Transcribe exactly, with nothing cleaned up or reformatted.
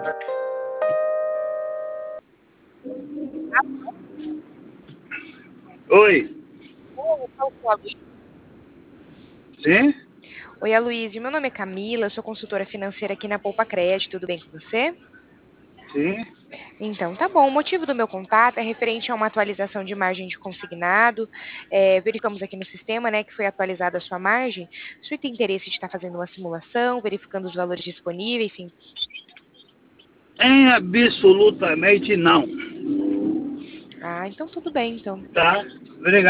Oi. Sim? Oi, Aloysio. Meu nome é Camila, eu sou consultora financeira aqui na Poupa Crédito. Tudo bem com você? Sim. Então, tá bom. O motivo do meu contato é referente a uma atualização de margem de consignado. É, verificamos aqui no sistema, né, que foi atualizada a sua margem. O senhor tem interesse de estar fazendo uma simulação, verificando os valores disponíveis, sim? Em absolutamente não. Ah, então tudo bem, então. Tá? Obrigado.